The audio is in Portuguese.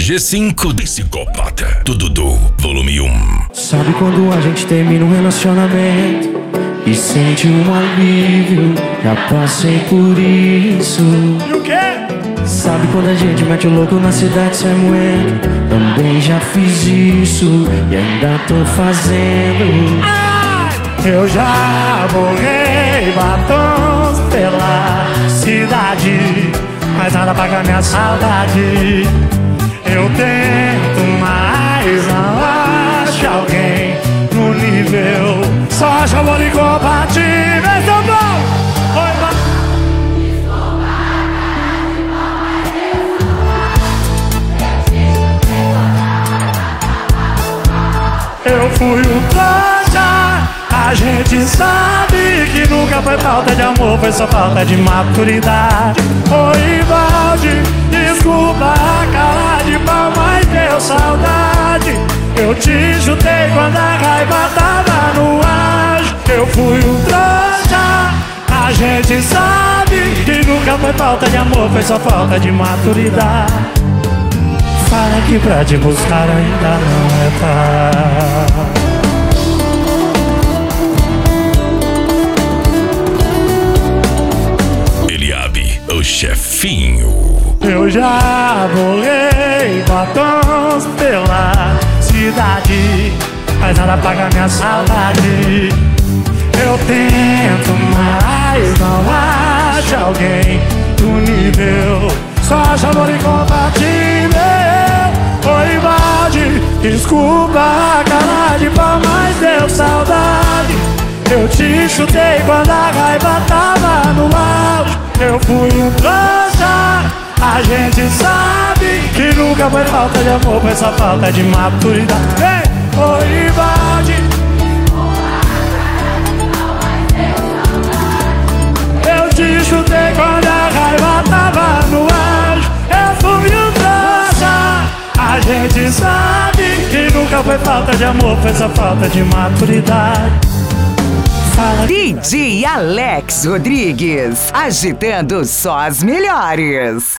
G5 Psicopata. Dudu, volume 1. Sabe quando a gente termina um relacionamento e sente um alívio? Já passei por isso. E o quê? Sabe quando a gente mete o louco na cidade sem moendo? Também já fiz isso e ainda tô fazendo. Eu já borrei batons pela cidade, mas nada paga minha saudade. Eu tento, mas não acho alguém no nível. Só acho amor incompatível. Então bom! Eu fui um trouxa. A gente sabe que nunca foi falta de amor, foi só falta de maturidade. Oi, Valde, desculpa a cara de pau, mas deu saudade. Eu te chutei quando a raiva tava no ar. Eu fui um trouxa. A gente sabe que nunca foi falta de amor, foi só falta de maturidade. Fala que pra te buscar ainda não é tarde. O chefinho. Eu já borrei batons pela cidade, mas nada paga minha saudade. Eu tento, mas não acho alguém do nível. Só acho amor incompatível. Oi, Valde, desculpa a cara de pau, mas deu saudade. Eu te chutei quando a raiva tava no auge. Eu fui um trouxa. A gente sabe que nunca foi falta de amor, foi só falta de maturidade. Ei, oi, Valde, eu te chutei quando a raiva tava no auge. Eu fui um trouxa. A gente sabe que nunca foi falta de amor, foi só falta de maturidade. DJ Alex Rodrigues, agitando só as melhores.